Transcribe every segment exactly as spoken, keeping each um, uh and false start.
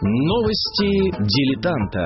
Новости дилетанта.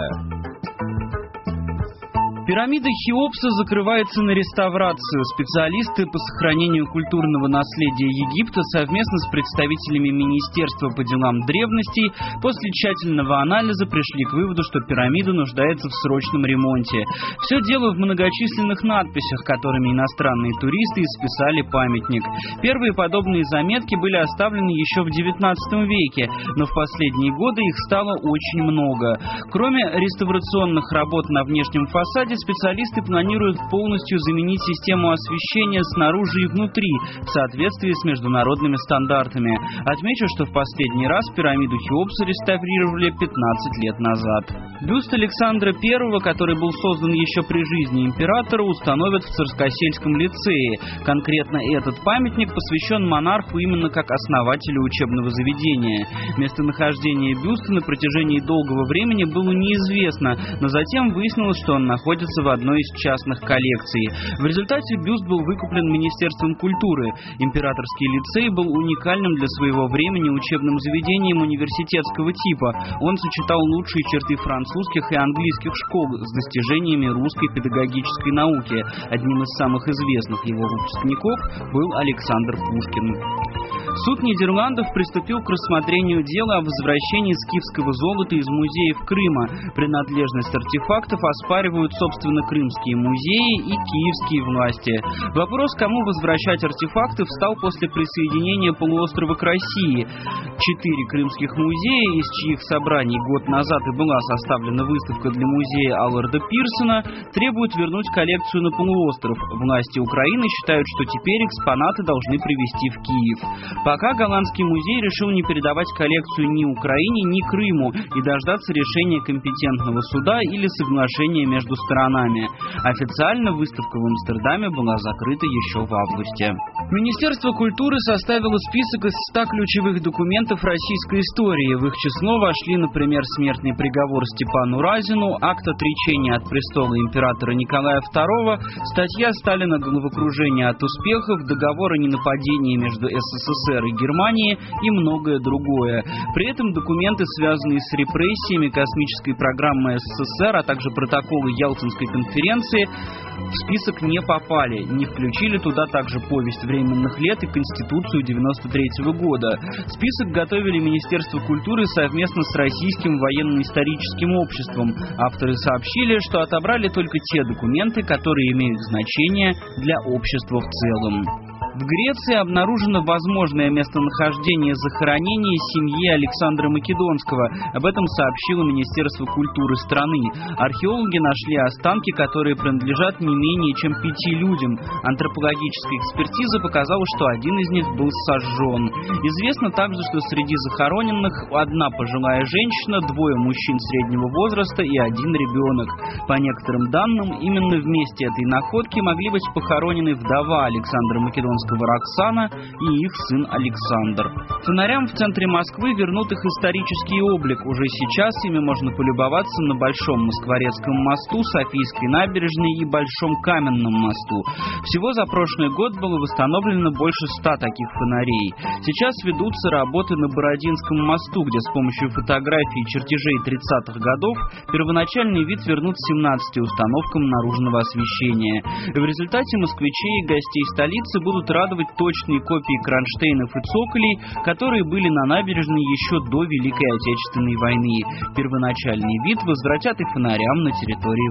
Пирамида Хеопса закрывается на реставрацию. Специалисты по сохранению культурного наследия Египта совместно с представителями Министерства по делам древностей после тщательного анализа пришли к выводу, что пирамида нуждается в срочном ремонте. Все дело в многочисленных надписях, которыми иностранные туристы исписали памятник. Первые подобные заметки были оставлены еще в девятнадцатом веке, но в последние годы их стало очень много. Кроме реставрационных работ на внешнем фасаде, специалисты планируют полностью заменить систему освещения снаружи и внутри в соответствии с международными стандартами. Отмечу, что в последний раз пирамиду Хеопса реставрировали пятнадцать лет назад. Бюст Александра Первого, который был создан еще при жизни императора, установят в Царскосельском лицее. Конкретно этот памятник посвящен монарху именно как основателю учебного заведения. Местонахождение бюста на протяжении долгого времени было неизвестно, но затем выяснилось, что он находится в одной из частных коллекций. В результате бюст был выкуплен Министерством культуры. Императорский лицей был уникальным для своего времени учебным заведением университетского типа. Он сочетал лучшие черты французских и английских школ с достижениями русской педагогической науки. Одним из самых известных его выпускников был Александр Пушкин. Суд Нидерландов приступил к рассмотрению дела о возвращении скифского золота из музеев Крыма. Принадлежность артефактов оспаривают, собственно, крымские музеи и киевские власти. Вопрос, кому возвращать артефакты, встал после присоединения полуострова к России. Четыре крымских музея, из чьих собраний год назад и была составлена выставка для музея Алларда Пирсона, требуют вернуть коллекцию на полуостров. Власти Украины считают, что теперь экспонаты должны привезти в Киев. Пока голландский музей решил не передавать коллекцию ни Украине, ни Крыму и дождаться решения компетентного суда или соглашения между сторонами. Официально выставка в Амстердаме была закрыта еще в августе. Министерство культуры составило список из ста ключевых документов российской истории. В их число вошли, например, смертный приговор Степану Разину, акт отречения от престола императора Николая Второго, статья Сталина «Головокружение от успехов», договор о ненападении между СССР и Германии и многое другое. При этом документы, связанные с репрессиями космической программы СССР, а также протоколы Ялтинской конференции, в список не попали. Не включили туда также повесть временных лет и Конституцию девяносто третьего года. Список готовили Министерство культуры совместно с Российским военно-историческим обществом. Авторы сообщили, что отобрали только те документы, которые имеют значение для общества в целом. В Греции обнаружено возможное местонахождение захоронения семьи Александра Македонского. Об этом сообщило Министерство культуры страны. Археологи нашли останки, которые принадлежат не менее чем пяти людям. Антропологическая экспертиза показала, что один из них был сожжен. Известно также, что среди захороненных одна пожилая женщина, двое мужчин среднего возраста и один ребенок. По некоторым данным, именно в месте этой находки могли быть похоронены вдова Александра Македонского Роксана и их сын Александр. Фонарям в центре Москвы вернут их исторический облик. Уже сейчас ими можно полюбоваться на Большом Москворецком мосту, Софийской набережной и Большом Каменном мосту. Всего за прошлый год было восстановлено больше ста таких фонарей. Сейчас ведутся работы на Бородинском мосту, где с помощью фотографий и чертежей тридцатых годов первоначальный вид вернут семнадцати установкам наружного освещения. В результате москвичей и гостей столицы будут радовать точные копии кронштейнов и цоколей, которые были на набережной еще до Великой Отечественной войны. Первоначальный вид возвратят и фонарям на территории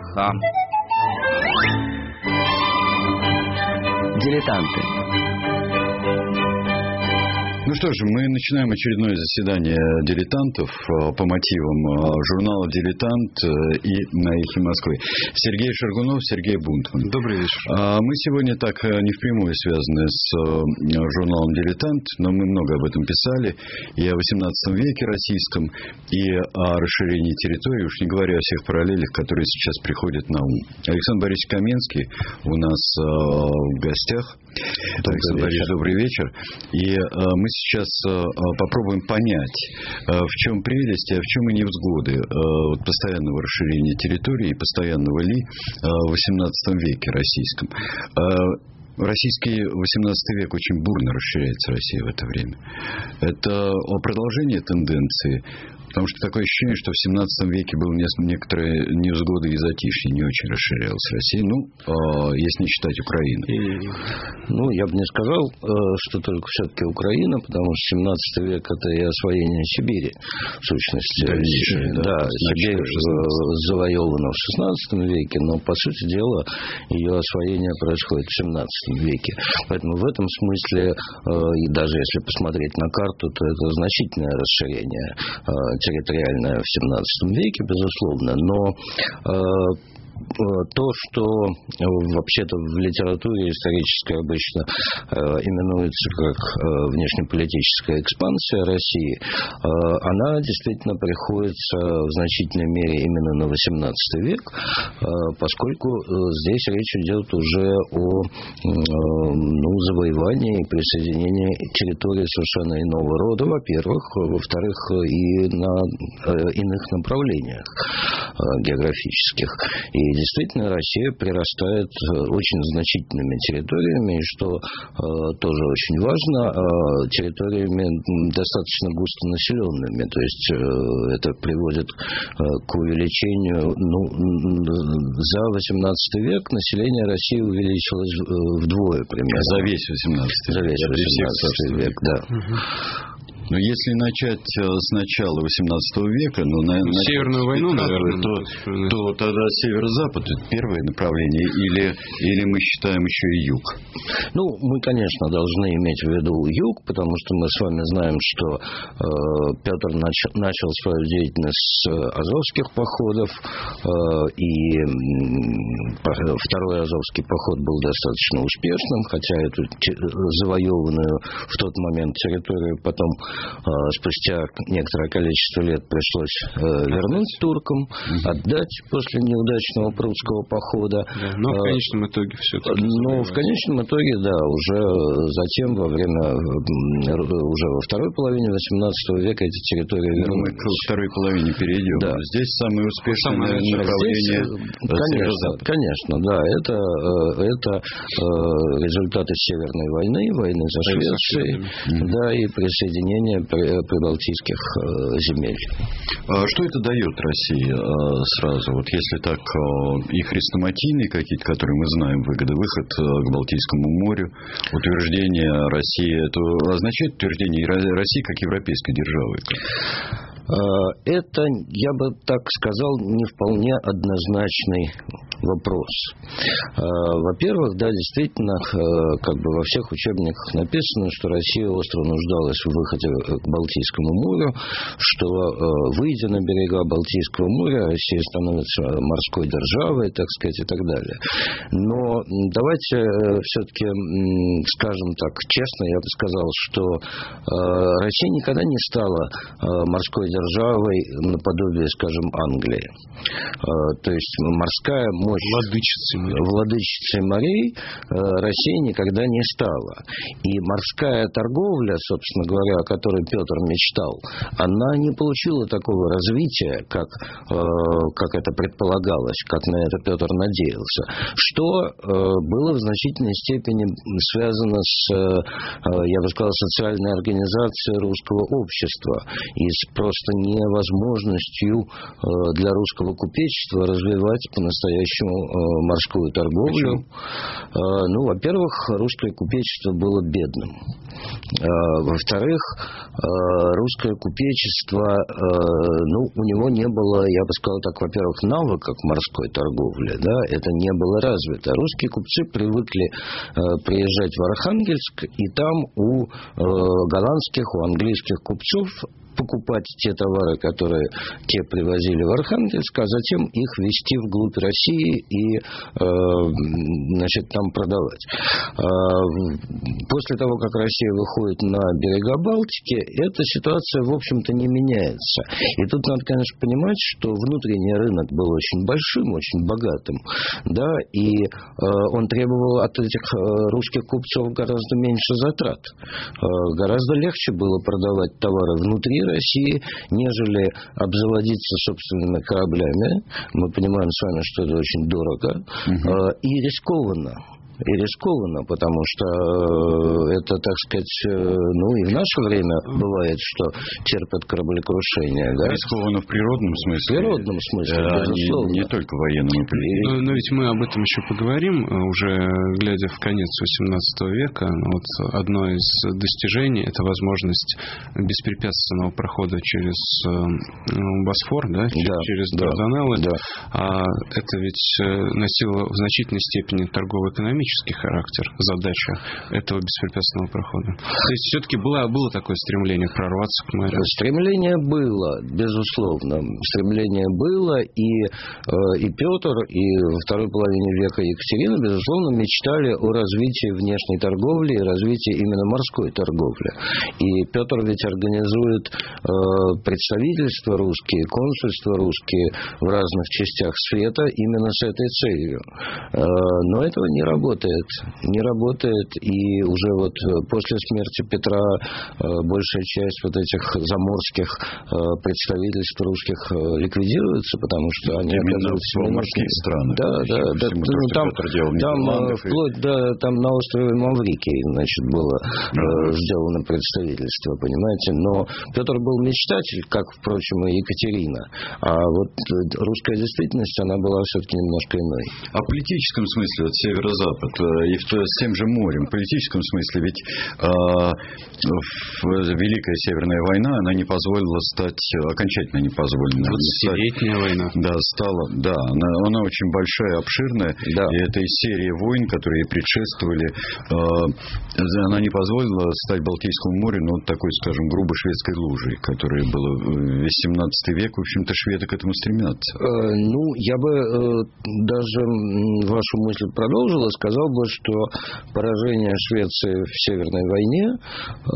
ВДНХ. Дилетанты. Ну что же, мы начинаем очередное заседание дилетантов по мотивам журнала «Дилетант» и на «Эхе Москвы». Сергей Шаргунов, Сергей Бунтман. Добрый вечер. Мы сегодня так не впрямую связаны с журналом «Дилетант», но мы много об этом писали. И о восемнадцатом веке российском, и о расширении территории, уж не говоря о всех параллелях, которые сейчас приходят на ум. Александр Борисович Каменский у нас в гостях. Александр Борисович, добрый вечер. И мы сейчас попробуем понять, в чем прелесть, а в чем и невзгоды постоянного расширения территории и постоянного ли в восемнадцатом веке российском. Российский восемнадцатый век очень бурно расширяется, Россия в это время. Это продолжение тенденции. Потому что такое ощущение, что в семнадцатом веке было некоторые невзгоды и затишье, не очень расширялась Россия. Ну, э, если не считать Украину. И, ну, я бы не сказал, э, что только все-таки Украина, потому что семнадцатый век – это и освоение Сибири, в сущности. Дальнейшее, да, да, Сибирь завоевана в шестнадцатом веке, но, по сути дела, ее освоение происходит в семнадцатом веке. Поэтому в этом смысле, э, и даже если посмотреть на карту, то это значительное расширение э, территориальная в семнадцатом веке, безусловно, но э, то, что вообще-то в литературе исторической обычно э, именуется как э, внешнеполитическая экспансия России, э, она действительно приходится в значительной мере именно на восемнадцатый век, э, поскольку э, здесь речь идет уже о э, ну, завоевании и присоединении территории совершенно иного рода, во-первых, во-вторых, и на э, иных направлениях э, географических. И И действительно Россия прирастает очень значительными территориями, и что э, тоже очень важно, э, территориями достаточно густонаселенными. То есть э, это приводит э, к увеличению. Ну, за восемнадцатый век население России увеличилось вдвое примерно. За весь восемнадцатый век. За весь восемнадцатый век, да. Угу. Но если начать с начала восемнадцатого века, ну, на, Северную войну, наверное, то, то тогда северо-запад – это первое направление, или, или мы считаем еще и юг? Ну, мы, конечно, должны иметь в виду юг, потому что мы с вами знаем, что э, Петр нач, начал свою деятельность с азовских походов, э, и э, второй азовский поход был достаточно успешным, хотя эту завоеванную в тот момент территорию потом спустя некоторое количество лет пришлось э, вернуть туркам, mm-hmm. отдать после неудачного прусского похода. Да, но в конечном итоге все-таки... Но в конечном итоге, да, уже затем, во время, уже во второй половине восемнадцатого века эти территории вернулись. Мы к второй половине перейдем. Да. Здесь самое успешное самое направление конечно, конечно, да, это, это результаты Северной войны, войны за Швецию, mm-hmm. да, и присоединение прибалтийских земель. Что это дает России сразу? Вот если так, и хрестоматийные какие-то, которые мы знаем, выгоды, выход к Балтийскому морю, утверждение России, это означает утверждение России как европейской державы? Это, я бы так сказал, не вполне однозначный вопрос. Во-первых, да, действительно, как бы во всех учебниках написано, что Россия остро нуждалась в выходе к Балтийскому морю, что, выйдя на берега Балтийского моря, Россия становится морской державой, так сказать, и так далее. Но давайте все-таки скажем так, честно, я бы сказал, что Россия никогда не стала морской державой наподобие, скажем, Англии. То есть морская мощь владычицей морей. владычицей морей Россия никогда не стала. И морская торговля, собственно говоря, о которой Петр мечтал, она не получила такого развития, как, как это предполагалось, как на это Петр надеялся, что было в значительной степени связано с, я бы сказал, социальной организацией русского общества и с просто невозможностью для русского купечества развивать по-настоящему морскую торговлю. Почему? Ну, во-первых, русское купечество было бедным. Во-вторых, русское купечество, ну, у него не было, я бы сказал так, во-первых, навыков морской торговли, да, это не было развито. Русские купцы привыкли приезжать в Архангельск, и там у голландских, у английских купцов покупать те товары, которые те привозили в Архангельск, а затем их везти вглубь России и, э, значит, там продавать. Э, после того, как Россия выходит на берега Балтики, эта ситуация, в общем-то, не меняется. И тут надо, конечно, понимать, что внутренний рынок был очень большим, очень богатым, да, и э, он требовал от этих э, русских купцов гораздо меньше затрат. Э, гораздо легче было продавать товары внутри России, нежели обзаводиться собственными кораблями. Мы понимаем с вами, что это очень дорого, угу. и рискованно. и рискованно, потому что это, так сказать, ну и в наше время бывает, что терпят кораблекрушение. Да? Рискованно в природном смысле. В природном смысле, а безусловно. Не, не только в военном. Но, но ведь мы об этом еще поговорим, уже глядя в конец восемнадцатого века. Вот одно из достижений – это возможность беспрепятственного прохода через Босфор, да, да, через да, Дарданеллы. Да. А это ведь носило в значительной степени торгово-экономический характер, задача этого беспрепятственного прохода. То есть все-таки было, было такое стремление прорваться к морю? Стремление было, безусловно. Стремление было, и, и Петр, и во второй половине века Екатерина, безусловно, мечтали о развитии внешней торговли и развитии именно морской торговли. И Петр ведь организует представительства русские, консульства русские в разных частях света именно с этой целью. Но этого не работает. Не работает, и уже вот после смерти Петра большая часть вот этих заморских представительств русских ликвидируется, потому что они оказываются в морские страны. Да, да, да. Ну, ну, там, там вплоть до там на острове Маврикий, значит, было uh-huh. сделано представительство, понимаете. Но Петр был мечтатель, как, впрочем, и Екатерина. А вот русская действительность, она была все-таки немножко иной. А в политическом смысле, вот северо-запад, и в, с тем же морем, в политическом смысле, ведь а, Великая Северная война, она не позволила стать, окончательно не позволила. двадцатилетняя война. Да, стала, да, она, она очень большая, обширная, да. И это из серии войн, которые предшествовали, а, она не позволила стать Балтийскому морю, ну, такой, скажем, грубо шведской лужей, которая была весь семнадцатый век, в общем-то, шведы к этому стремятся. Э, ну, я бы э, даже вашу мысль продолжил и сказал бы, что поражение Швеции в Северной войне э,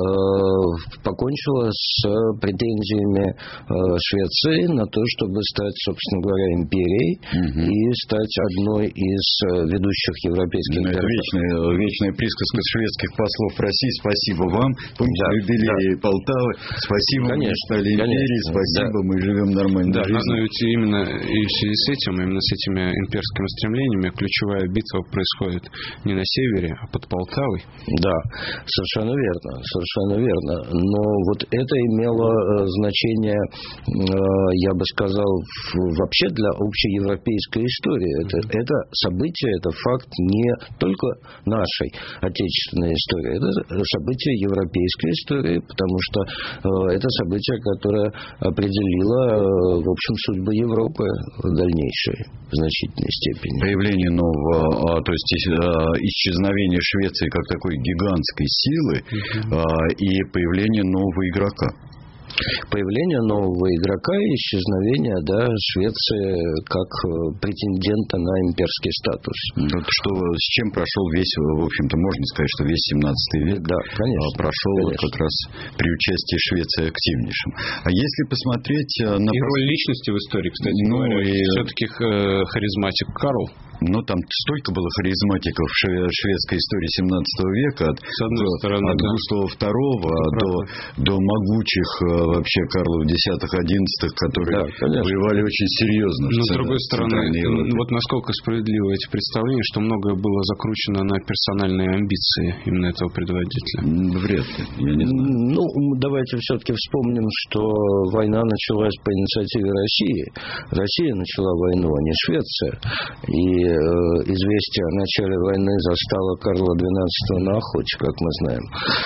покончило с претензиями э, Швеции на то, чтобы стать, собственно говоря, империей угу. и стать одной из ведущих европейских ну, городов. Это вечная, вечная присказка шведских послов в России. Спасибо вам. Помните, да, юбилей да. Полтавы. Спасибо, конечно, мы стали империей. Спасибо, да. мы живем нормально. Да, но ведь именно и в связи с этим, именно с этими имперскими стремлениями, ключевая битва происходит не на севере, а под Полтавой. Да, совершенно верно, совершенно верно. Но вот это имело значение, я бы сказал, вообще для общеевропейской истории. Это, это событие, это факт не только нашей отечественной истории, это событие европейской истории, потому что это событие, которое определило, в общем, судьбы Европы в дальнейшей в значительной степени. Появление нового, то есть исчезновение Швеции как такой гигантской силы uh-huh. и появление нового игрока. Появление нового игрока и исчезновение, да, Швеции как претендента на имперский статус. Вот что, с чем прошел весь, в общем-то, можно сказать, что весь семнадцатый век да, конечно, прошел конечно. Вот как раз при участии Швеции активнейшим. А если посмотреть на... И роль личности в истории, кстати ну, говоря, и... все-таки харизматик Карл. Ну, там столько было харизматиков в шведской истории семнадцатого века, от, с одной стороны, от да. Густава второго до, до могучих вообще Карлов десятых-одиннадцатых, которые да, воевали очень серьезно. Но с другой стороны, вот насколько справедливы эти представления, что многое было закручено на персональные амбиции именно этого предводителя? Вряд ли, я не знаю. Ну, давайте все-таки вспомним, что война началась по инициативе России. Россия начала войну, а не Швеция. И известие о начале войны застало Карла двенадцатого на охоте, как мы знаем.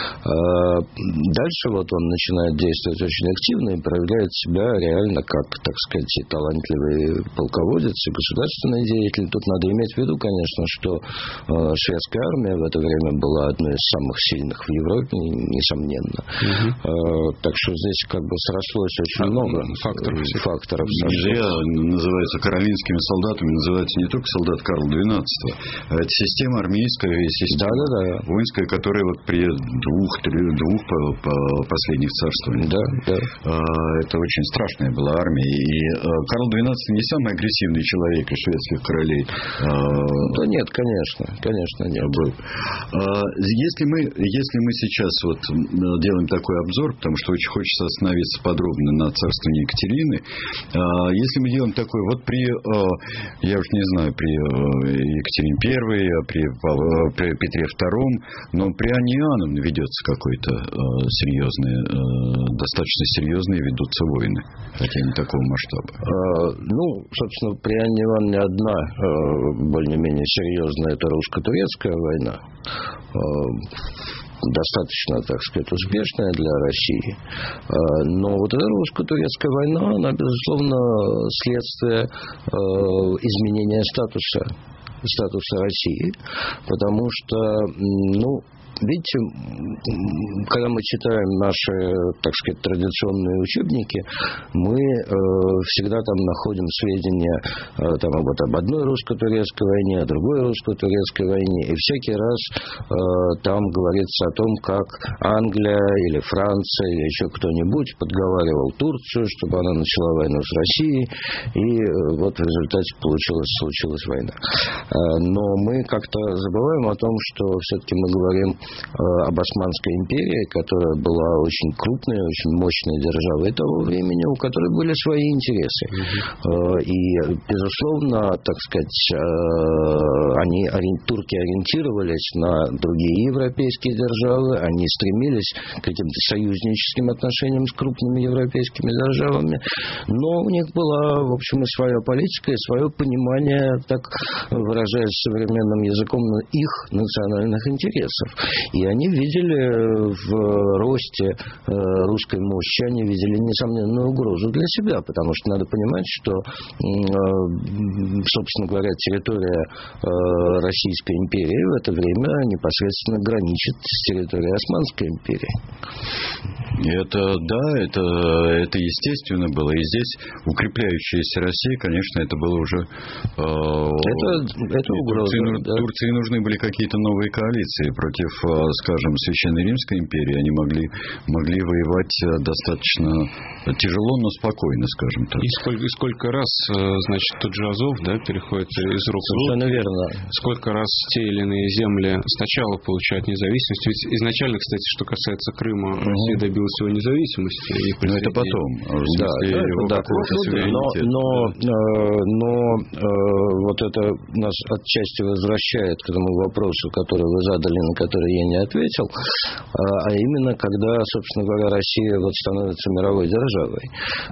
Дальше вот он начинает действовать очень активно и проявляет себя реально как, так сказать, и талантливый полководец и государственный деятель. Тут надо иметь в виду, конечно, что шведская армия в это время была одной из самых сильных в Европе, несомненно. Угу. Так что здесь как бы срослось очень а, много факторов. факторов не зря называются каролинскими солдатами, называются не только солдаты Карла двенадцатого, а это система армейская, система да, да, да. воинская, которая вот при двух, двух последних царствованиях. Да, да. Это очень страшная была армия. И Карл двенадцатый не самый агрессивный человек из шведских королей. Да нет, конечно, конечно нет. Был. Если мы, если мы сейчас вот делаем такой обзор, потому что очень хочется остановиться подробно на царствовании Екатерины, если мы делаем такой, вот при, я уж не знаю, при Екатерине Первой, при, при Петре Втором, но при Анне Иоанновне ведется какой-то серьезный, достаточно серьезные ведутся войны, хотя не такого масштаба. Ну, собственно, при Анне Ивановне одна более-менее серьезная, это русско-турецкая война, достаточно, так сказать, успешная для России. Но вот эта русско-турецкая война, она, безусловно, следствие изменения статуса, статуса России, потому что, ну, видите, когда мы читаем наши, так сказать, традиционные учебники, мы э, всегда там находим сведения э, там, вот, об одной русско-турецкой войне, о другой русско-турецкой войне, и всякий раз э, там говорится о том, как Англия или Франция или еще кто-нибудь подговаривал Турцию, чтобы она начала войну с Россией, и э, вот в результате получилась, случилась война. Э, но мы как-то забываем о том, что все-таки мы говорим об Османской империи, которая была очень крупной, очень мощной державой того времени, у которой были свои интересы. Uh-huh. И, безусловно, так сказать, они, турки ориентировались на другие европейские державы, они стремились к каким-то союзническим отношениям с крупными европейскими державами, но у них была, в общем, и своя политика, и свое понимание, так выражаясь современным языком, их национальных интересов. И они видели в росте русской мощи, они видели несомненную угрозу для себя, потому что надо понимать, что, собственно говоря, территория Российской империи в это время непосредственно граничит с территорией Османской империи. Это, да, это, это естественно было. И здесь укрепляющаяся Россия, конечно, это было уже... Э, это, это угроза. Турции, да. Турции нужны были какие-то новые коалиции против, скажем, Священной Римской империи. Они могли, могли воевать достаточно тяжело, но спокойно, скажем так. И сколько, и сколько раз, значит, тот же Азов, да, переходит из рук в руки. Совершенно верно. Сколько раз те или иные земли сначала получают независимость. Ведь изначально, кстати, что касается Крыма, угу. Россия добилась его независимости. Но это потом. Да, да, да, но, но, но вот это нас отчасти возвращает к тому вопросу, который вы задали, на который я не ответил, а именно когда, собственно говоря, Россия вот становится мировой державой.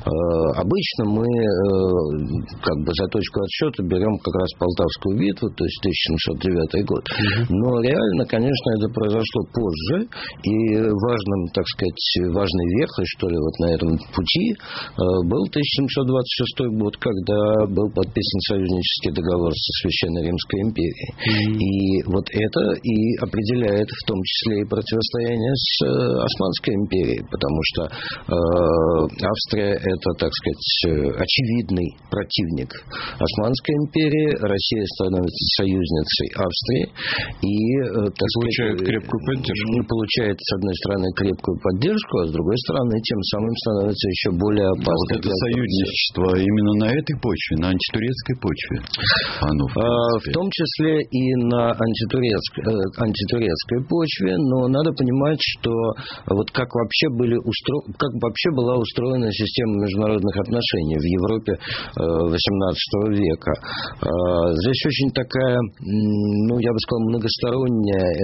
Обычно мы как бы за точку отсчета берем как раз Полтавскую битву, то есть тысяча семьсот девятый год. Но реально, конечно, это произошло позже, и важным, так сказать, важной вехой, что ли, вот на этом пути был тысяча семьсот двадцать шестой год, когда был подписан союзнический договор со Священной Римской империей. Mm-hmm. И вот это и определяет в том числе и противостояние с э, Османской империей, потому что э, Австрия — это, так сказать, очевидный противник Османской империи, Россия становится союзницей Австрии и, э, так получает сказать, крепкую поддержку. Получает, с одной стороны, крепкую поддержку, а с другой стороны, тем самым становится еще более опасным. Это союзничество именно на этой почве, на антитурецкой почве. Оно, в, а, в том числе и на антитурецкой, э, антитурецкой почве, но надо понимать, что вот как вообще были устро... как вообще была устроена система международных отношений в Европе э, восемнадцатого века. Э, здесь очень такая, ну, я бы сказал, многосторонняя, э,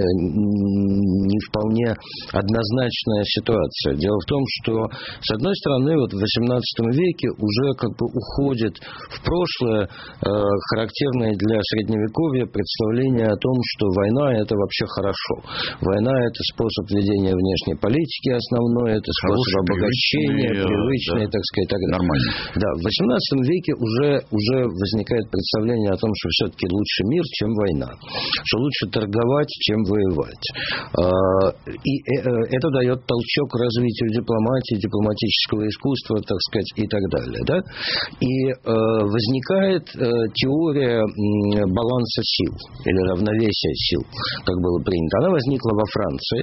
не вполне однозначная ситуация. Дело в том, что, с одной стороны, вот в восемнадцатом веке уже как бы уходит в прошлое э, характерное для Средневековья представление о том, что война — это вообще хорошо. Война — это способ ведения внешней политики основной, это способ Хороший, обогащения, привычный, привычный да, так сказать. Так нормально. Да, в восемнадцатом веке уже, уже возникает представление о том, что все-таки лучше мир, чем война. Что лучше торговать, чем воевать. И это дает толчок развитию дипломатии, дипломатического искусства, так сказать, и так далее. Да? И возникает теория баланса сил или равновесия сил, как было принято. Она возникла во Франции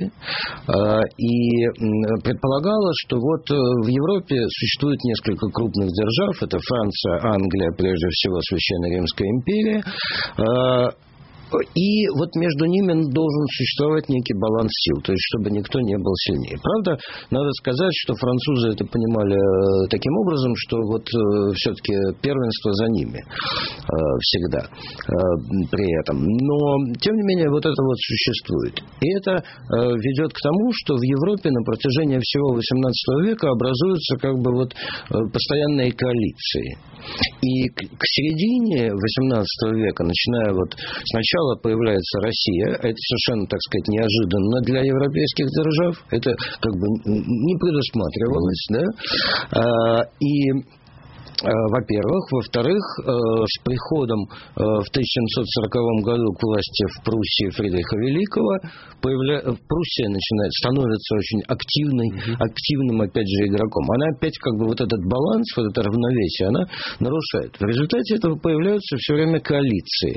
и предполагала, что вот в Европе существует несколько крупных держав. Это Франция, Англия, прежде всего Священная Римская империя. И вот между ними должен существовать некий баланс сил, то есть чтобы никто не был сильнее. Правда, надо сказать, что французы это понимали таким образом, что вот все-таки первенство за ними всегда при этом. Но, тем не менее, вот это вот существует. И это ведет к тому, что в Европе на протяжении всего восемнадцатого века образуются как бы вот постоянные коалиции. И к, к середине восемнадцатого века, начиная вот сначала появляется Россия, это совершенно, так сказать, неожиданно для европейских держав, это как бы не предусматривалось, да, и во-первых. Во-вторых, с приходом в тысяча семьсот сороковом году к власти в Пруссии Фридриха Великого появля... Пруссия начинает, становится очень активной, mm-hmm. активным, опять же, игроком. Она опять как бы вот этот баланс, вот это равновесие, она нарушает. В результате этого появляются все время коалиции.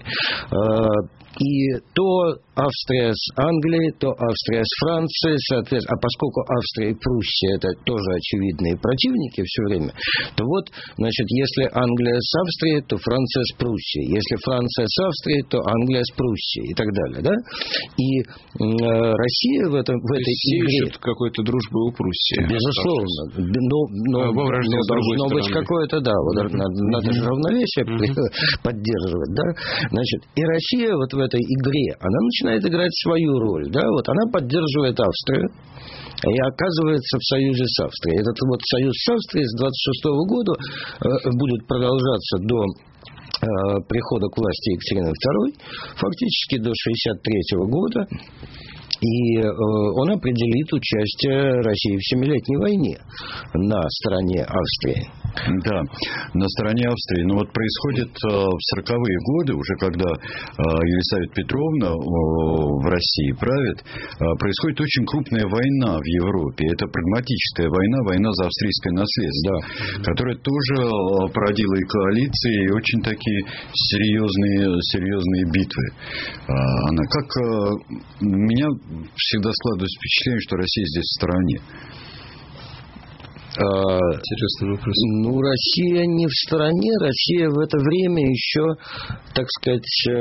И то Австрия с Англией, то Австрия с Францией, соответственно, а поскольку Австрия и Пруссия это тоже очевидные противники все время, то вот, значит, если Англия с Австрией, то Франция с Пруссией. Если Франция с Австрией, то Англия с Пруссией и так далее, да? И э, Россия в, этом, в этой Россия игре... ищет какой-то дружбы у Пруссии. Безусловно. Но, но, а, но должно быть какое-то, да, вот, mm-hmm. надо, надо же равновесие mm-hmm. поддерживать, да? Значит, и Россия вот в этой игре, она начинает играть свою роль, да, вот она поддерживает Австрию и оказывается в союзе с Австрией. Этот вот союз с Австрией с двадцать шестого года э, будет продолжаться до э, прихода к власти Екатерины второй, фактически до шестьдесят третьего года. И э, он определит участие России в Семилетней войне на стороне Австрии. Да, на стороне Австрии. Но вот происходит э, в сороковые годы, уже когда э, Елисавета Петровна э, в России правит, э, происходит очень крупная война в Европе. Это прагматическая война, война за австрийское наследство, да. которая тоже э, породила и коалиции, и очень такие серьезные, серьезные битвы. Э, она как... Э, меня всегда складывается впечатление, что Россия здесь в стороне. Интересный вопрос. Ну, Россия не в стороне. Россия в это время еще, так сказать,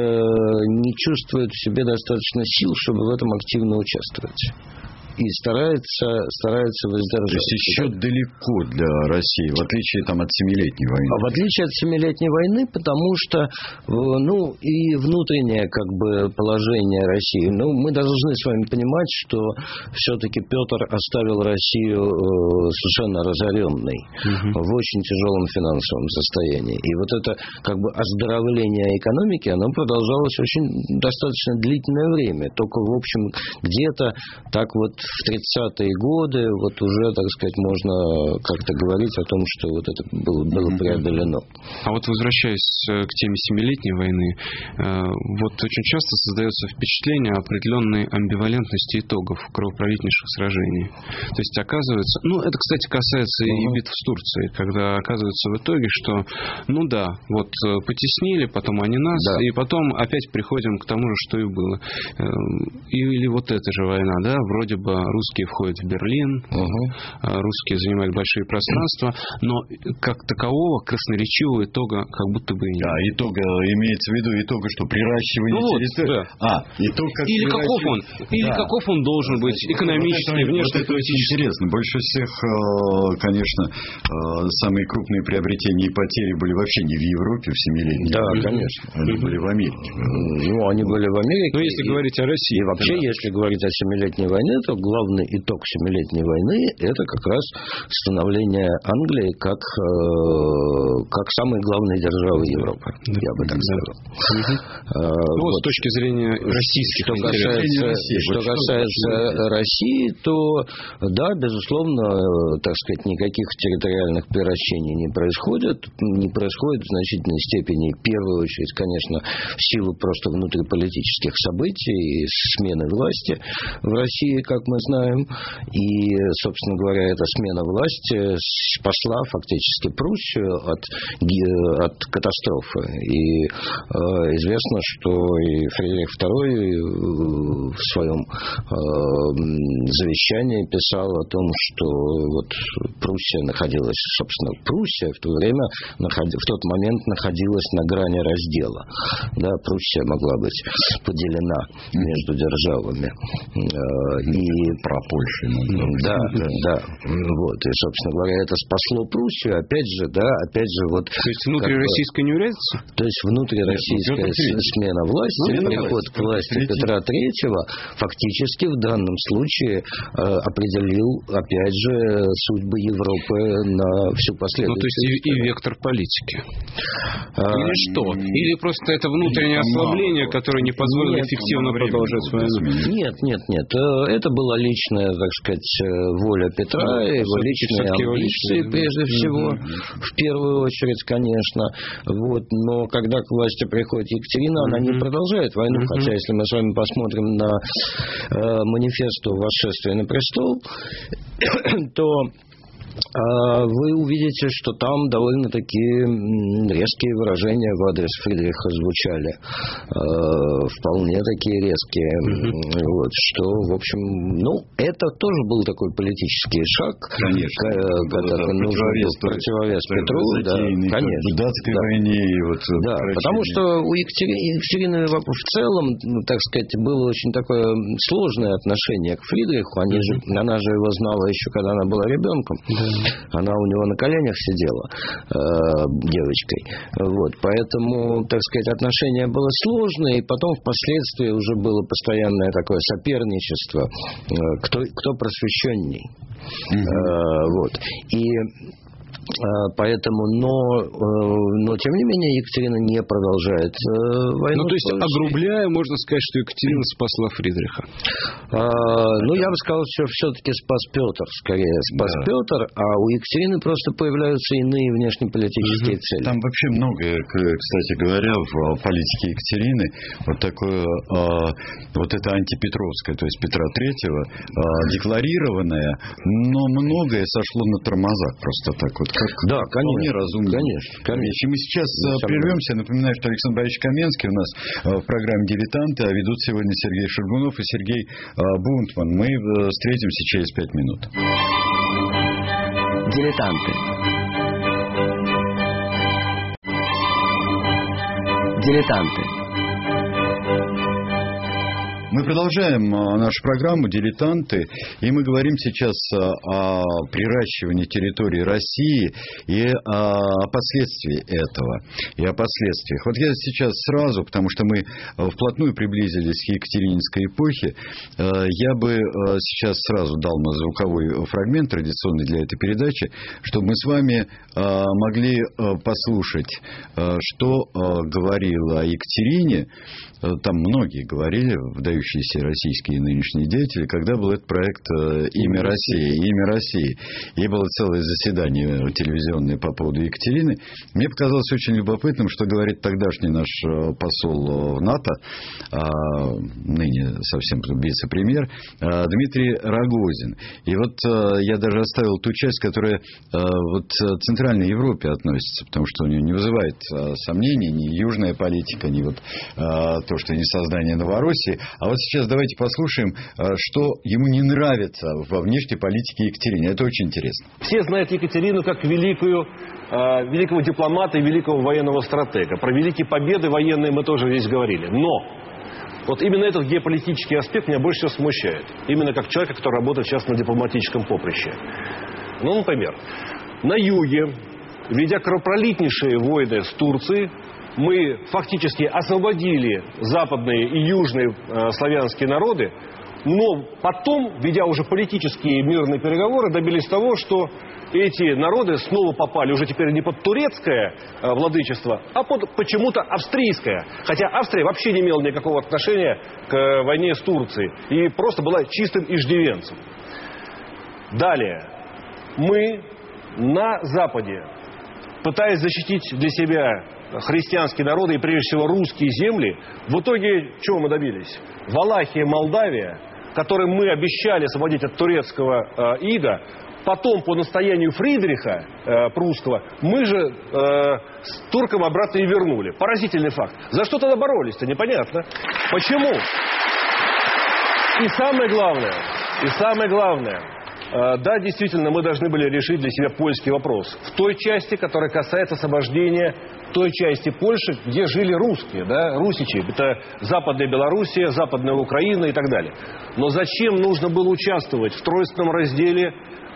не чувствует в себе достаточно сил, чтобы в этом активно участвовать. И старается, старается воздержаться. То есть еще далеко для России, в отличие там, от Семилетней войны. А в отличие от Семилетней войны, потому что, ну, и внутреннее, как бы, положение России. Ну, мы должны с вами понимать, что все-таки Петр оставил Россию совершенно разоренной, угу. в очень тяжелом финансовом состоянии. И вот это, как бы, оздоровление экономики, оно продолжалось очень достаточно длительное время. Только, в общем, где-то так вот в тридцатые годы вот уже, так сказать, можно как-то говорить о том, что вот это было, было преодолено. А вот возвращаясь к теме Семилетней войны, вот очень часто создается впечатление определенной амбивалентности итогов кровопролитнейших сражений. То есть оказывается, ну это, кстати, касается uh-huh. и битв с Турцией, когда оказывается в итоге, что, ну да, вот потеснили, потом они нас, да. и потом опять приходим к тому же, что и было. Или вот эта же война, да, вроде бы русские входят в Берлин, угу. русские занимают большие пространства, но как такового красноречивого итога как будто бы и нет. Да, итога имеется в виду итога, что приращивание ну, территории. Да. А, итог как или каков он, или да. каков он должен быть экономически, вот внешне. Вот это очень интересно. Больше всех, конечно, самые крупные приобретения и потери были вообще не в Европе в Семилетней. Да, войне. Конечно. Они были в Америке. Ну, они были в Америке. Но если и, говорить о России. И вообще, да. если говорить о Семилетней войне, то главный итог Семилетней войны – это как раз становление Англии как, э, как самой главной державы Европы, да, я бы так да. сказал. Угу. А, ну, вот с точки зрения российских что касается, России, что касается России, то да, безусловно, так сказать, никаких территориальных приращений не происходит, не происходит в значительной степени, в первую очередь, конечно, в силу просто внутриполитических событий и смены власти в России, как мы мы знаем. И, собственно говоря, эта смена власти спасла фактически Пруссию от, от катастрофы. И э, известно, что и Фридрих второй в своем э, завещании писал о том, что вот Пруссия находилась, собственно, Пруссия в то время, в тот момент находилась на грани раздела. Да, Пруссия могла быть поделена между державами. И про Польшу. Да, да. Вот. И, собственно говоря, это спасло Пруссию. Опять же, да, опять же, вот... То есть внутрироссийская не является? То есть внутрироссийская смена власти, ну, приход к власти Петра Третьего фактически в данном случае э, определил, опять же, судьбы Европы на всю последующую. Ну, то есть и, и вектор политики. А, Или что? Или просто это внутреннее ослабление, которое не позволило нет, эффективно продолжать свою жизнь? Нет, нет, нет. Это была личная, так сказать, воля Петра, ну, его личные амбиции, прежде да. всего, mm-hmm. в первую очередь, конечно. Вот. Но когда к власти приходит Екатерина, mm-hmm. она не продолжает войну. Mm-hmm. Хотя, если мы с вами посмотрим на э, манифест о восшествии на престол, то вы увидите, что там довольно-таки резкие выражения в адрес Фридриха звучали. Вполне такие резкие. Mm-hmm. Вот, что, в общем, ну, это тоже был такой политический шаг. Конечно. Который да, нужен был противовес Петру. Да, конечно. В датской да. войне. Вот, да, потому что у Екатерины, Екатерины в целом, так сказать, было очень такое сложное отношение к Фридриху. Они же, она же его знала еще, когда она была ребенком. Mm-hmm. Она у него на коленях сидела э, девочкой. Вот. Поэтому, так сказать, отношение было сложное, и потом впоследствии уже было постоянное такое соперничество. Э, кто, кто просвещенней. Mm-hmm. Э, вот. И поэтому, но, но, тем не менее, Екатерина не продолжает войну. Ну, то есть, огрубляя, можно сказать, что Екатерина спасла Фридриха. А, ну, я бы сказал, что все-таки спас Петр, скорее. Спас да. Петр, а у Екатерины просто появляются иные внешнеполитические угу. цели. Там вообще многое, кстати говоря, в политике Екатерины, вот такое, вот это антипетровское, то есть Петра Третьего, декларированное, но многое сошло на тормозах просто так вот. Как да, конечно. Разумно. Конечно, конечно. И мы сейчас ну, прервемся. Напоминаю, что Александр Борисович Каменский у нас в программе «Дилетанты», а ведут сегодня Сергей Шульгунов и Сергей Бунтман. Мы встретимся через пять минут. Дилетанты. Дилетанты. Мы продолжаем нашу программу «Дилетанты», и мы говорим сейчас о приращивании территории России и о последствиях этого, и о последствиях. Вот я сейчас сразу, потому что мы вплотную приблизились к Екатерининской эпохе, я бы сейчас сразу дал на звуковой фрагмент, традиционный для этой передачи, чтобы мы с вами могли послушать, что говорила о Екатерине. Там многие говорили, выдающиеся российские нынешние деятели, когда был этот проект «Имя России», «Имя России». И было целое заседание телевизионное по поводу Екатерины. Мне показалось очень любопытным, что говорит тогдашний наш посол в НАТО, ныне совсем вице-премьер, Дмитрий Рогозин. И вот я даже оставил ту часть, которая вот к Центральной Европе относится, потому что у нее не вызывает сомнений ни южная политика, ни вот то, что не создание Новороссии. А вот сейчас давайте послушаем, что ему не нравится во внешней политике Екатерины. Это очень интересно. Все знают Екатерину как великую, э, великого дипломата и великого военного стратега. Про великие победы военные мы тоже здесь говорили. Но вот именно этот геополитический аспект меня больше всего смущает. Именно как человека, который работает сейчас на дипломатическом поприще. Ну, например, на юге, ведя кровопролитнейшие войны с Турцией, мы фактически освободили западные и южные э, славянские народы, но потом, ведя уже политические мирные переговоры, добились того, что эти народы снова попали уже теперь не под турецкое э, владычество, а под почему-то австрийское. Хотя Австрия вообще не имела никакого отношения к э, войне с Турцией и просто была чистым иждивенцем. Далее, мы на Западе, пытаясь защитить для себя христианские народы и прежде всего русские земли, в итоге чего мы добились? Валахия, Молдавия который мы обещали освободить от турецкого э, ига, потом по настоянию Фридриха э, прусского мы же э, с туркам обратно и вернули. Поразительный факт. За что тогда боролись-то, непонятно. Почему? И самое главное, и самое главное, э, да, действительно, мы должны были решить для себя польский вопрос. В той части, которая касается освобождения той части Польши, где жили русские, да, русичи. Это Западная Белоруссия, Западная Украина и так далее. Но зачем нужно было участвовать в тройственном разделе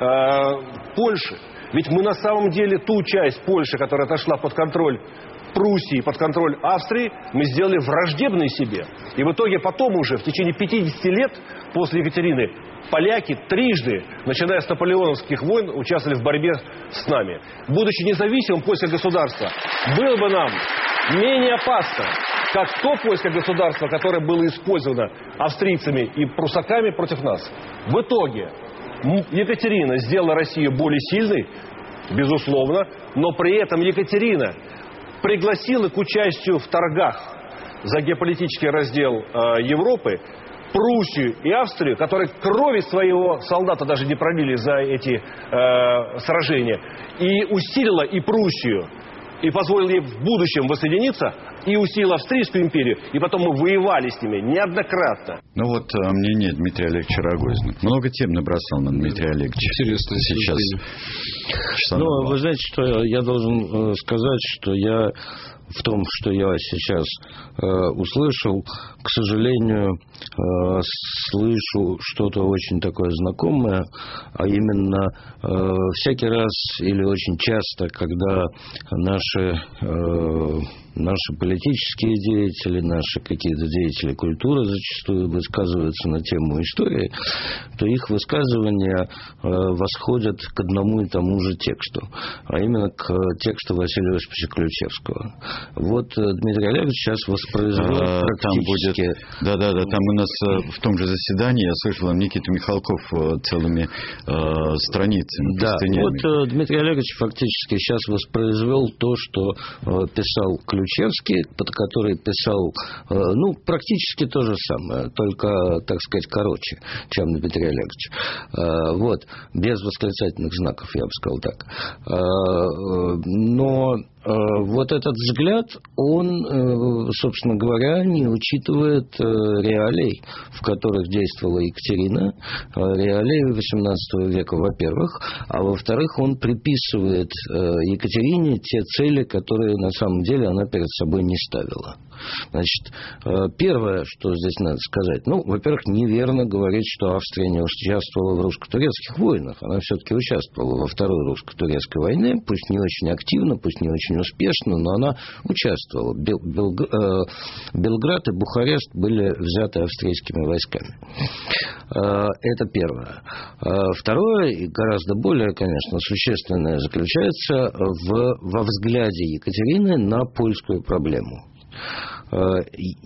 Польши? Ведь мы на самом деле ту часть Польши, которая отошла под контроль Пруссии, под контроль Австрии, мы сделали враждебной себе. И в итоге потом уже, в течение пятидесяти лет после Екатерины, поляки трижды, начиная с наполеоновских войн, участвовали в борьбе с нами. Будучи независимым, польское государство было бы нам менее опасно, как то польское государство, которое было использовано австрийцами и прусаками против нас. В итоге Екатерина сделала Россию более сильной, безусловно, но при этом Екатерина пригласила к участию в торгах за геополитический раздел э, Европы Пруссию и Австрию, которые крови своего солдата даже не пролили за эти э, сражения, и усилила и Пруссию, и позволила ей в будущем воссоединиться, и усилила Австрийскую империю, и потом мы воевали с ними неоднократно. Ну вот мнение Дмитрия Олеговича Рогозина. Много тем набросал на Дмитрия Олеговича. Интересно сейчас. Ну, вы знаете, что я должен сказать, что я в том, что я сейчас э, услышал, к сожалению, э, слышу что-то очень такое знакомое, а именно э, всякий раз или очень часто, когда наши, э, наши политические деятели, наши какие-то деятели культуры зачастую высказываются на тему истории, то их высказывания э, восходят к одному и тому же тексту, а именно к тексту Василия Осиповича Ключевского. Вот Дмитрий Олегович сейчас воспроизвел а, практически... Да-да-да, там у нас в том же заседании, я слышал, Никита Михалков целыми э, страницами. Да, вот Дмитрий Олегович фактически сейчас воспроизвел то, что э, писал Ключевский, под который писал, э, ну, практически то же самое, только, так сказать, короче, чем Дмитрий Олегович. Э, вот, без восклицательных знаков, я бы сказал так. Э, но... Вот этот взгляд, он, собственно говоря, не учитывает реалий, в которых действовала Екатерина, реалий восемнадцатого века, во-первых, а во-вторых, он приписывает Екатерине те цели, которые на самом деле она перед собой не ставила. Значит, первое, что здесь надо сказать, ну, во-первых, неверно говорить, что Австрия не участвовала в русско-турецких войнах. Она все-таки участвовала во Второй русско-турецкой войне, пусть не очень активно, пусть не очень успешно, но она участвовала. Бел, Бел, э, Белград и Бухарест были взяты австрийскими войсками. Э, это первое. Э, второе, и гораздо более, конечно, существенное, заключается в, во взгляде Екатерины на польскую проблему. В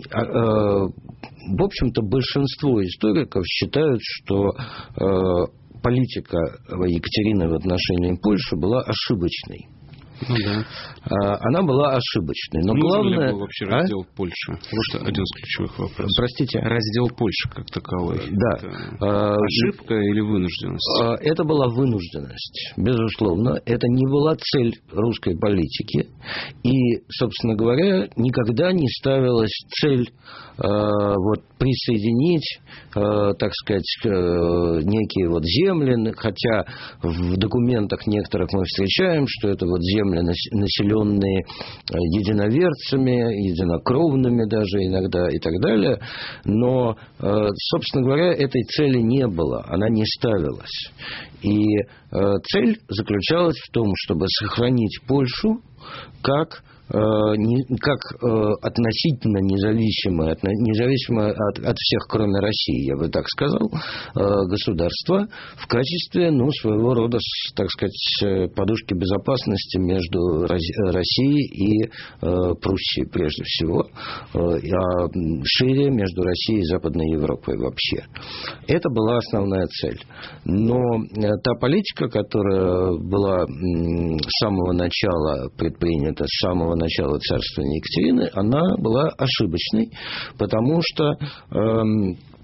общем-то, большинство историков считают, что политика Екатерины в отношении Польши была ошибочной. Ну, да. Она была ошибочной. Но Нужен главное... ли был вообще раздел а? Польши? Вот один из ключевых вопросов. Простите? Раздел Польши как таковой. Да. Это ошибка или вынужденность? Это была вынужденность, безусловно. Это не была цель русской политики. И, собственно говоря, никогда не ставилась цель вот, присоединить, так сказать, некие вот земли, хотя в документах некоторых мы встречаем, что это вот земли, населенные единоверцами, единокровными даже иногда и так далее. Но, собственно говоря, этой цели не было, она не ставилась. И цель заключалась в том, чтобы сохранить Польшу как как относительно независимое, от, независимое от, от всех, кроме России, я бы так сказал, государство в качестве, ну, своего рода, так сказать, подушки безопасности между Россией и Пруссией, прежде всего, а шире между Россией и Западной Европой вообще. Это была основная цель. Но та политика, которая была с самого начала предпринята, с самого начала царствования Екатерины, она была ошибочной, потому что э,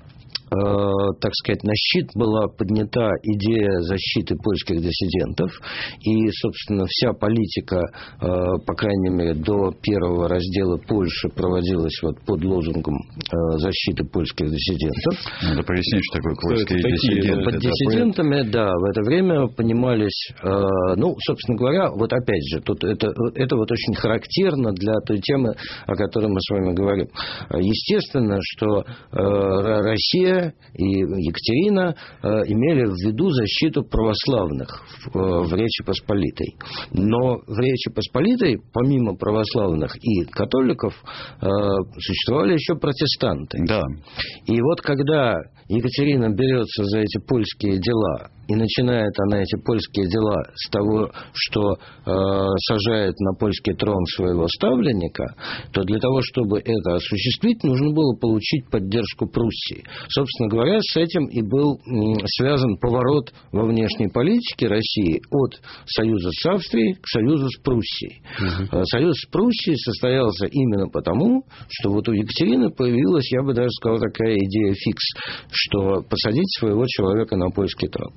так сказать, на щит была поднята идея защиты польских диссидентов, и, собственно, вся политика, по крайней мере, до первого раздела Польши проводилась вот под лозунгом защиты польских диссидентов. Надо пояснить, что такое польские диссиденты. Под диссидентами, да, в это время понимались, ну, собственно говоря, вот опять же, тут это, это вот очень характерно для той темы, о которой мы с вами говорим. Естественно, что Россия и Екатерина имели в виду защиту православных в Речи Посполитой. Но в Речи Посполитой, помимо православных и католиков, существовали еще протестанты. Да. И вот когда Екатерина берется за эти польские дела, и начинает она эти польские дела с того, что э, сажает на польский трон своего ставленника, то для того, чтобы это осуществить, нужно было получить поддержку Пруссии. Собственно говоря, с этим и был м, связан поворот во внешней политике России от союза с Австрией к союзу с Пруссией. Угу. Союз с Пруссией состоялся именно потому, что вот у Екатерины появилась, я бы даже сказал, такая идея фикс, что посадить своего человека на польский трон.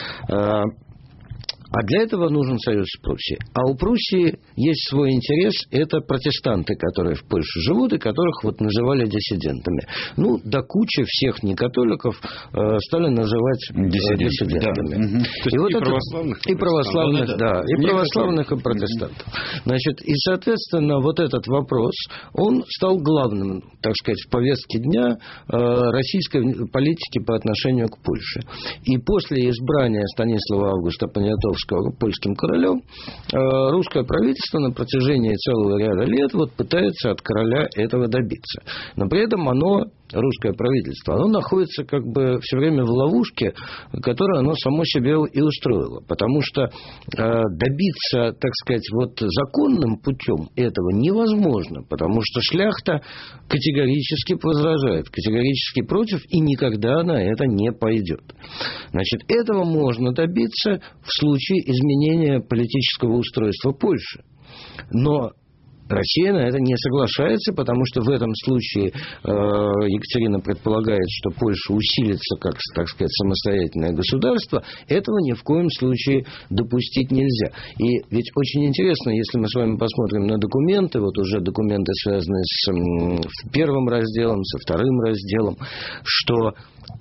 А для этого нужен союз с Пруссией. А у Пруссии есть свой интерес. Это протестанты, которые в Польше живут, и которых вот называли диссидентами. Ну, до кучи всех некатоликов э, стали называть э, диссидентами. Да. Угу. И, вот и это, православных. И православных, да. да, да и православных, и протестантов. Значит, и, соответственно, вот этот вопрос, он стал главным, так сказать, в повестке дня э, российской политики по отношению к Польше. И после избрания Станислава Августа Пoniatowskiego польским королем, русское правительство на протяжении целого ряда лет вот пытается от короля этого добиться. Но при этом оно, русское правительство, оно находится как бы все время в ловушке, которую оно само себе и устроило. Потому что добиться, так сказать, вот законным путем этого невозможно, потому что шляхта категорически возражает, категорически против и никогда на это не пойдет. Значит, этого можно добиться в случае изменения политического устройства Польши. Но Россия на это не соглашается, потому что в этом случае э, Екатерина предполагает, что Польша усилится как, так сказать, самостоятельное государство. Этого ни в коем случае допустить нельзя. И ведь очень интересно, если мы с вами посмотрим на документы, вот уже документы, связанные с м, первым разделом, со вторым разделом, что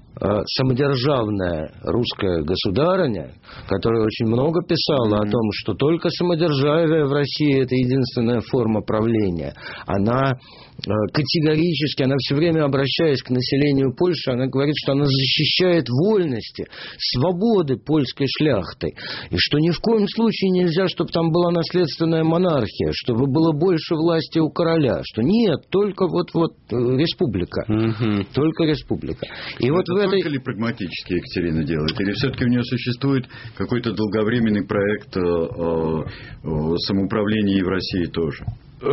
самодержавная русская государыня, которая очень много писала mm-hmm. о том, что только самодержавие в России – это единственная форма правления, она категорически, она все время, обращаясь к населению Польши, она говорит, что она защищает вольности, свободы польской шляхты, и что ни в коем случае нельзя, чтобы там была наследственная монархия, чтобы было больше власти у короля, что нет, только вот-вот республика, mm-hmm. только республика. И Но вот это в этой... только ли прагматически Екатерина делает, или все-таки у нее существует какой-то долговременный проект э, э, самоуправления и в России тоже?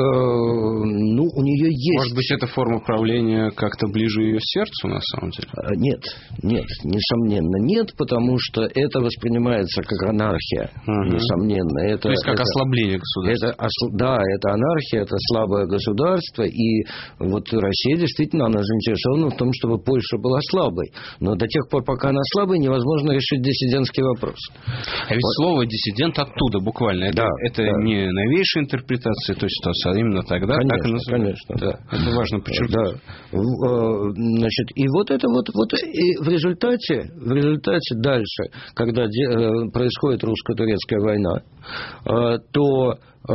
Ну, у нее есть... Может быть, эта форма правления как-то ближе ее сердцу, на самом деле? Нет, нет, несомненно нет, потому что это воспринимается как анархия, угу. несомненно. Это, То есть, как это, ослабление государства. Это, да, это анархия, это слабое государство, и вот Россия действительно, она заинтересована в том, чтобы Польша была слабой. Но до тех пор, пока она слабой, невозможно решить диссидентский вопрос. А ведь вот. Слово «диссидент» оттуда буквально. Это, да, это да. не новейшая интерпретация той ситуации, а именно тогда, конечно, так и называется. Конечно, да. Это важно подчеркнуть. Да. Значит, и вот это вот, вот и в результате, в результате дальше, когда де, происходит русско-турецкая война, то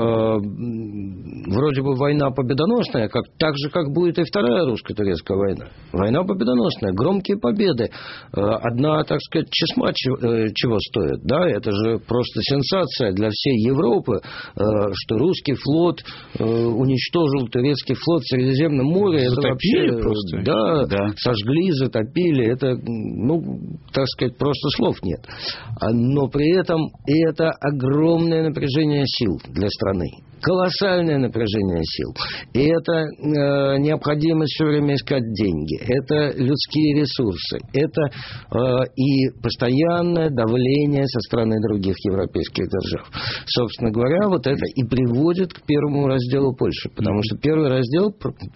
вроде бы война победоносная, как, так же, как будет и вторая русско-турецкая война. Война победоносная, громкие победы. Одна, так сказать, чесма чего стоит, да, это же просто сенсация для всей Европы, что русский флот уничтожил турецкий флот в Средиземном море. Затопили это вообще, просто. Да, да, сожгли, затопили. Это, ну, так сказать, просто слов нет. Но при этом это огромное напряжение сил для страны. колоссальное напряжение сил. И это э, необходимость все время искать деньги. Это людские ресурсы. Это э, и постоянное давление со стороны других европейских держав. Собственно говоря, вот это и приводит к первому разделу Польши. Потому что первый раздел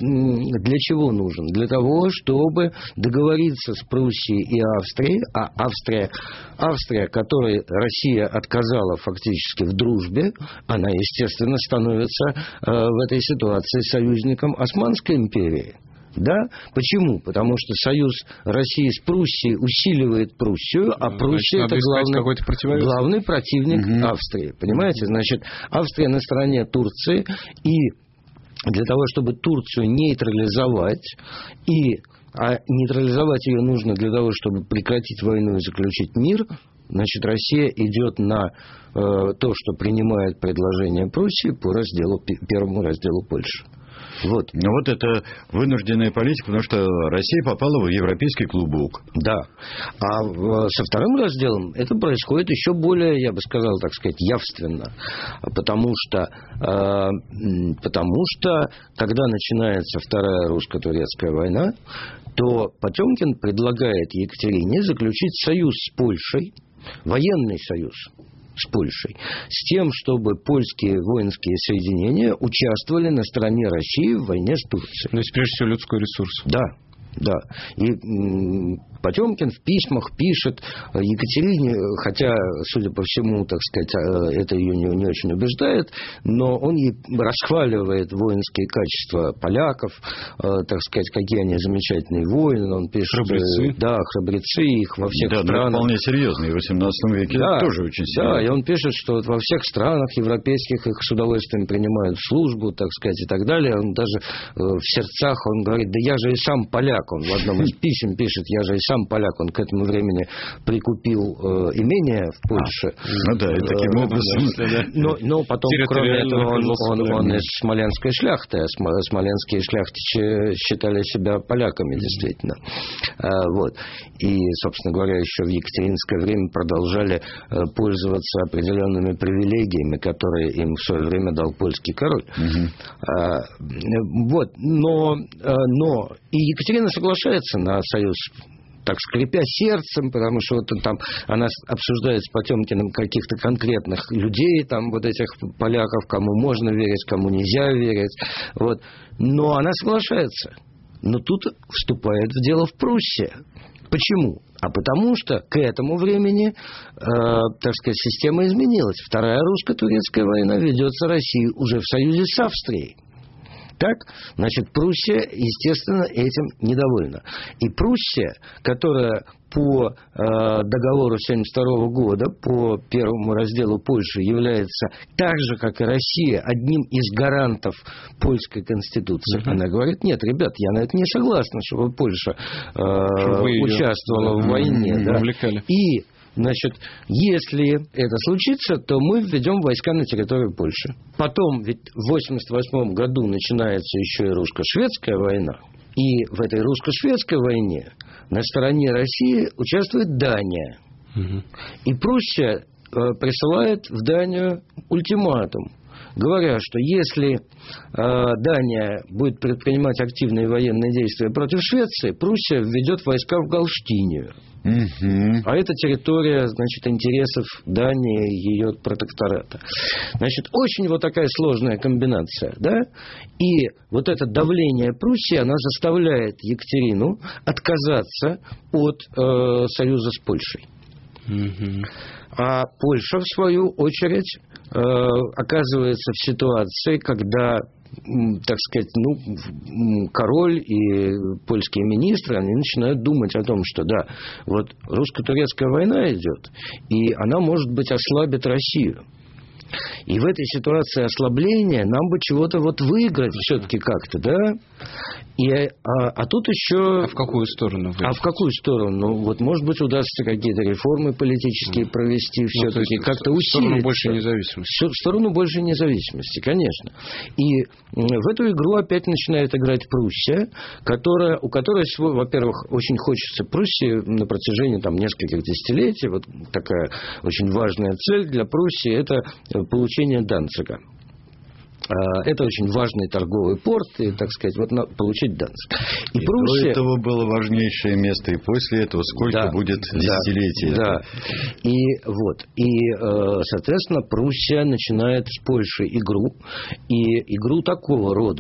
для чего нужен? Для того, чтобы договориться с Пруссией и Австрией, а Австрия, Австрия, которой Россия отказала фактически в дружбе, она, естественно, становится э, в этой ситуации союзником Османской империи. Да? Почему? Потому что союз России с Пруссией усиливает Пруссию, а Пруссия — это главный, главный противник угу. Австрии. Понимаете? Значит, Австрия на стороне Турции, и для того, чтобы Турцию нейтрализовать, и а нейтрализовать ее нужно для того, чтобы прекратить войну и заключить мир, значит, Россия идет на э, то, что принимает предложение Пруссии по разделу, первому разделу Польши. Вот. Но вот это вынужденная политика, потому что Россия попала в европейский клубок. Да. А в, со вторым разделом это происходит еще более, я бы сказал, так сказать, явственно. Потому что, э, потому что когда начинается Вторая русско-турецкая война, то Потемкин предлагает Екатерине заключить союз с Польшей, военный союз с Польшей, с тем, чтобы польские воинские соединения участвовали на стороне России в войне с Турцией. То есть, прежде всего, людской ресурс. Да, да. И м- Потемкин в письмах пишет Екатерине, хотя, судя по всему, так сказать, это ее не, не очень убеждает, но он ей расхваливает воинские качества поляков, так сказать, какие они замечательные воины. Он пишет, храбрецы. Да, храбрецы, их во всех да, странах. Да, вполне серьезные. В восемнадцатом веке да, тоже очень серьезно. Да, и он пишет, что вот во всех странах европейских их с удовольствием принимают в службу, так сказать, и так далее. Он даже в сердцах, он говорит, да я же и сам поляк. Он в одном из писем пишет, я же и сам поляк, он к этому времени прикупил э, имение в Польше. Ну да, и таким образом. Но, но потом, кроме этого, он, он, он из смоленской шляхты, а смоленские шляхтичи считали себя поляками, действительно. А, вот. И, собственно говоря, еще в екатеринское время продолжали пользоваться определенными привилегиями, которые им в свое время дал польский король. Угу. А, вот. Но, но и Екатерина соглашается на союз, так скрипя сердцем, потому что вот там она обсуждает с Потемкиным каких-то конкретных людей, там вот этих поляков, кому можно верить, кому нельзя верить. Вот. Но она соглашается. Но тут вступает в дело в Пруссия. Почему? А потому что к этому времени, э, так сказать, система изменилась. Вторая русско-турецкая война ведется Россией уже в союзе с Австрией. Так, значит, Пруссия, естественно, этим недовольна. И Пруссия, которая по э, договору семьдесят второго года, по первому разделу Польши, является так же, как и Россия, одним из гарантов польской конституции, uh-huh. она говорит, нет, ребят, я на это не согласна, чтобы Польша э, участвовала ее, в войне. Uh-huh. Да. И значит, если это случится, то мы введем войска на территорию Польши. Потом, ведь в восемьдесят восьмом году начинается еще и русско-шведская война. И в этой русско-шведской войне на стороне России участвует Дания. Угу. И Пруссия э, присылает в Данию ультиматум, говоря, что если э, Дания будет предпринимать активные военные действия против Швеции, Пруссия введет войска в Галштинию. Uh-huh. А это территория, значит, интересов Дании и ее протектората. Значит, очень вот такая сложная комбинация, да? И вот это давление Пруссии, она заставляет Екатерину отказаться от э, союза с Польшей. Uh-huh. А Польша, в свою очередь, э, оказывается в ситуации, когда, так сказать, ну, король и польские министры, они начинают думать о том, что да, вот русско-турецкая война идет, и она, может быть, ослабит Россию. И в этой ситуации ослабления нам бы чего-то вот выиграть все-таки как-то, да? И, а, а тут еще... А в какую сторону? А в какую сторону? Ну, вот, может быть, удастся какие-то реформы политические mm. провести, ну, все-таки как-то усилить. В сторону большей независимости. В сторону большей независимости, конечно. И в эту игру опять начинает играть Пруссия, которая, у которой, во-первых, очень хочется Пруссии на протяжении там, нескольких десятилетий. Вот такая очень важная цель для Пруссии – это получение Данцига. это очень важный торговый порт, и, так сказать, вот на, получить Данциг. И, и Пруссия... до этого было важнейшее место, и после этого сколько да, будет десятилетий. Да, да. И вот, и, соответственно, Пруссия начинает с Польши игру, и игру такого рода,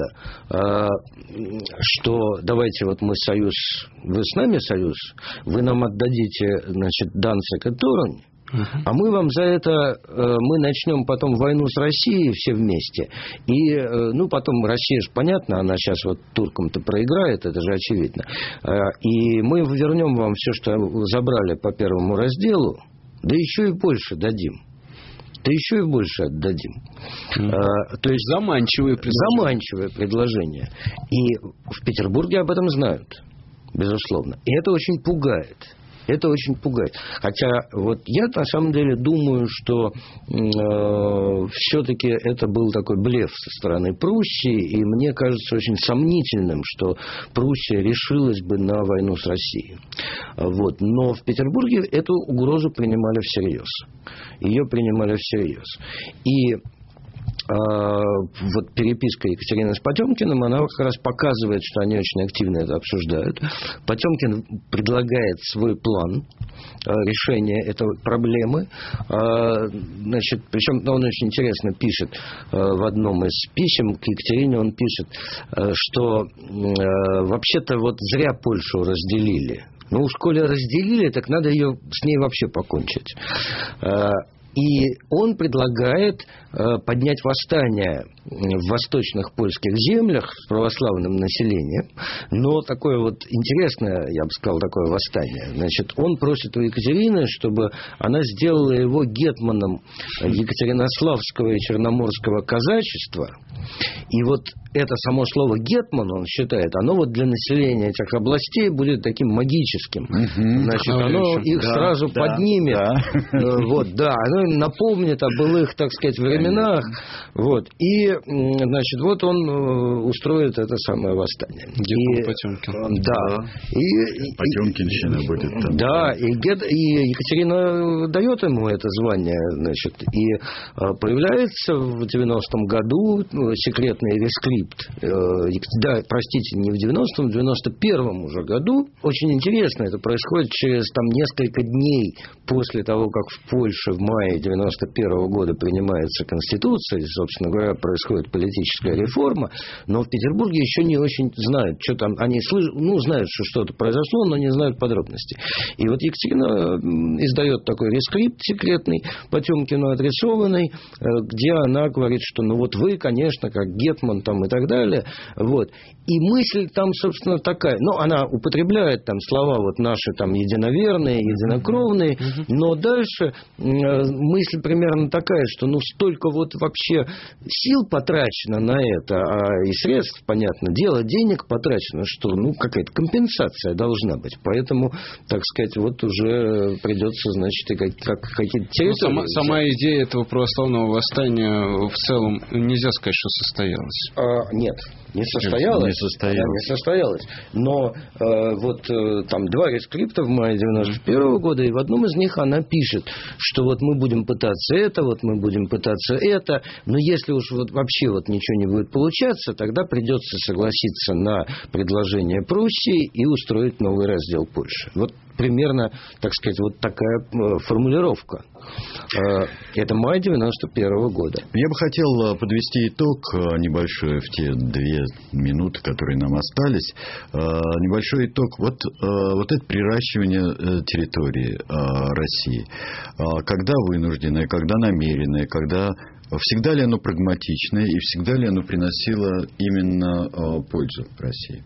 что давайте вот мы союз, вы с нами союз, вы нам отдадите, значит, Данциг и Торунь, Uh-huh. а мы вам за это, мы начнем потом войну с Россией все вместе. И, ну, потом Россия же, понятно, она сейчас вот туркам-то проиграет, это же очевидно. И мы вернем вам все, что забрали по первому разделу, да еще и больше дадим. Да еще и больше отдадим. Mm. А, то есть заманчивое предложение. Заманчивое предложение. И в Петербурге об этом знают, безусловно. И это очень пугает. Это очень пугает. Хотя вот я на самом деле думаю, что э, все-таки это был такой блеф со стороны Пруссии, и мне кажется очень сомнительным, что Пруссия решилась бы на войну с Россией. Вот. Но в Петербурге эту угрозу принимали всерьез. Ее принимали всерьез. И вот переписка Екатерины с Потемкиным, она как раз показывает, что они очень активно это обсуждают. Потемкин предлагает свой план решения этой проблемы. Значит, причем он очень интересно пишет в одном из писем к Екатерине, он пишет, что вообще-то вот зря Польшу разделили. Ну уж коли разделили, так надо ее с ней вообще покончить. И он предлагает э, поднять восстание в восточных польских землях с православным населением. Но такое вот интересное, я бы сказал, такое восстание. Значит, он просит у Екатерины, чтобы она сделала его гетманом Екатеринославского и Черноморского казачества. И вот это само слово «гетман», он считает, оно вот для населения этих областей будет таким магическим. Угу, значит, оно их да, сразу да, поднимет. Да. Вот, да, оно напомнит о былых, так сказать, временах. Вот. И, значит, вот он устроит это самое восстание. И, Потемкин. Да. И, Потемкинщина и, будет там. Да, и, и Екатерина дает ему это звание, значит, и появляется в девяностом году секретный рескрипт. Да, простите, не в девяностом, в девяносто первом уже году. Очень интересно, это происходит через там несколько дней после того, как в Польше в мае девяносто первого года принимается Конституция, и, собственно говоря, происходит политическая реформа, но в Петербурге еще не очень знают, что там, они слышат, ну, знают, что что-то произошло, но не знают подробностей. И вот Екатерина издает такой рескрипт секретный, Потемкину адресованный, где она говорит, что ну вот вы, конечно, как гетман там и так далее, вот. И мысль там, собственно, такая, ну, она употребляет там слова вот наши там единоверные, единокровные, но дальше мысль примерно такая, что ну столько вот вообще сил потрачено на это, а и средств, понятно, дело, денег потрачено, что ну какая-то компенсация должна быть. Поэтому, так сказать, вот уже придется, значит, и как, как, какие-то территории. Ну, сама, сама идея этого православного восстания в целом нельзя сказать, что состоялась. А, нет. Не состоялось. Не состоялось. Да, не состоялось. Но э, вот э, там два рескрипта в мае девяносто первого года, и в одном из них она пишет, что вот мы будем пытаться это, вот мы будем пытаться это, но если уж вот вообще вот ничего не будет получаться, тогда придется согласиться на предложение Пруссии и устроить новый раздел Польши. Вот примерно, так сказать, вот такая э, формулировка. Э, это май девяносто первого года. Я бы хотел подвести итог небольшой в те две минуты, которые нам остались. Э, небольшой итог. Вот, э, вот это приращивание территории э, России. Э, когда вынужденное, когда намеренное, когда... Всегда ли оно прагматичное и всегда ли оно приносило именно э, пользу России?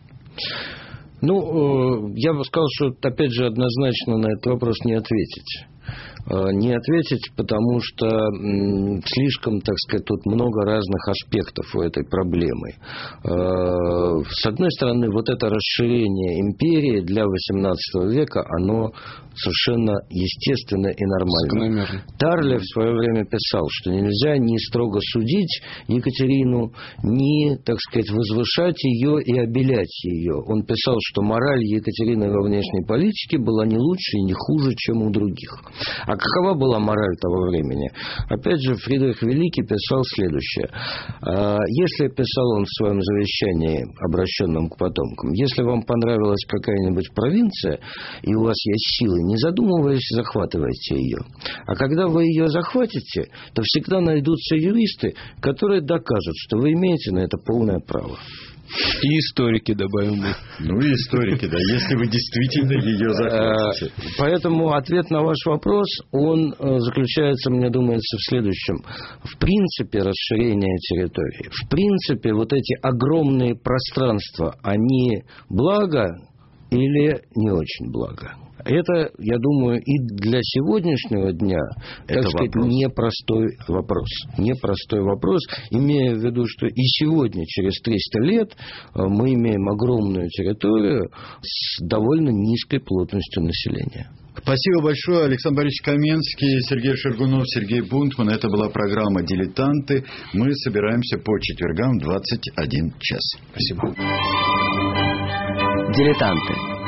Ну, я бы сказал, что, опять же, однозначно на этот вопрос не ответить. Не ответить, потому что слишком, так сказать, тут много разных аспектов у этой проблемы. С одной стороны, вот это расширение империи для восемнадцатого века, оно совершенно естественно и нормально. Тарле в свое время писал, что нельзя ни строго судить Екатерину, ни, так сказать, возвышать ее и обелять ее. Он писал, что мораль Екатерины во внешней политике была не лучше и не хуже, чем у других. А какова была мораль того времени? Опять же, Фридрих Великий писал следующее. Если, писал он в своем завещании, обращенном к потомкам, если вам понравилась какая-нибудь провинция, и у вас есть силы, не задумываясь, захватывайте ее. А когда вы ее захватите, то всегда найдутся юристы, которые докажут, что вы имеете на это полное право. И историки, добавим мы. Ну и историки, да, если вы действительно ее захватите. Поэтому ответ на ваш вопрос, он заключается, мне думается, в следующем. В принципе, расширение территории, в принципе, вот эти огромные пространства, они благо или не очень благо? Это, я думаю, и для сегодняшнего дня, так Это сказать, вопрос. непростой вопрос. Непростой вопрос, имея в виду, что и сегодня, через триста лет, мы имеем огромную территорию с довольно низкой плотностью населения. Спасибо большое. Александр Борисович Каменский, Сергей Шаргунов, Сергей Бунтман. Это была программа «Дилетанты». Мы собираемся по четвергам в двадцать один час. Спасибо. «Дилетанты».